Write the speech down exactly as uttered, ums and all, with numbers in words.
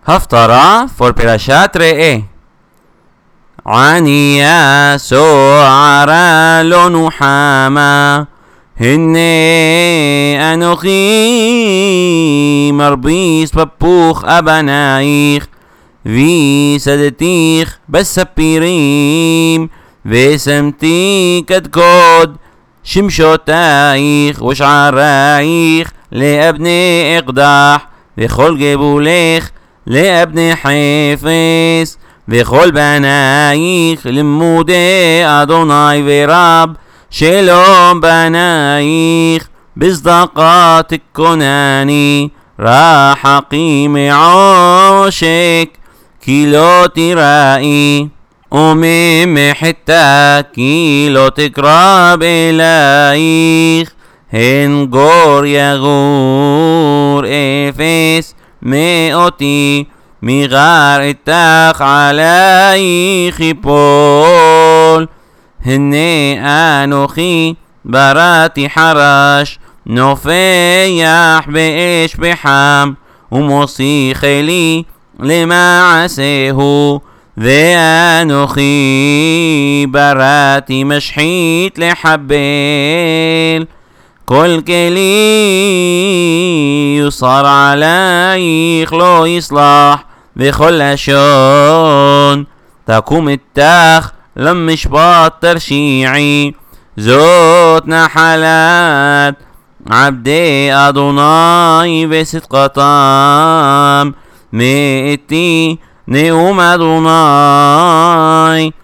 הפטרה for פרשת ראה. עניה סוערה לא נוחמה, הנה אנוכי מרביץ בפוך אבנייך, ויסדתיך בספירים, ושמתי קדקוד שמשותייך ושערייך לאבני אקדח, וכל גבולך לאבני חפש, וכל בנייך לימודי אדוני ורב שלום בנייך, בצדקה תכונני רחקי מעושק כי לא תיראי, וממחתה כי לא תקרב אלייך, הן גור יגור אפס מאותי, מגר איתך עלייך יפול. הנה אנוכי בראתי חרש נופח באש בחם, ומוציא כלי למעשהו, ואנוכי בראתי משחית לחבל. כל כלי יוסר עלייך לא יסלח, וכל לשון תקום איתך למשפט תרשיעי. זאת נחלת עבדי אדוני וצדקתם, מאתי נאום אדוני.